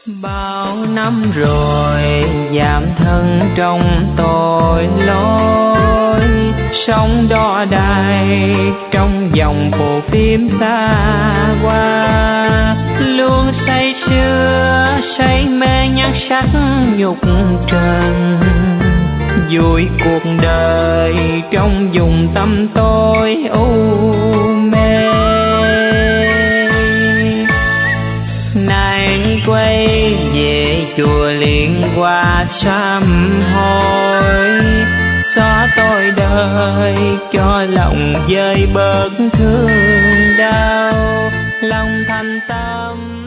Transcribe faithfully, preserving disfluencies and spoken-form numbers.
Bao năm rồi giảm thân trong tội lỗi, sống đo đài trong dòng bộ phim xa qua, luôn say sưa say mê nhan sắc nhục trần, vui cuộc đời trong vùng tâm tối u mê. Nay quay về chùa liền qua sám hối, xóa tội đời cho lòng vơi bớt thương đau, lòng thành tâm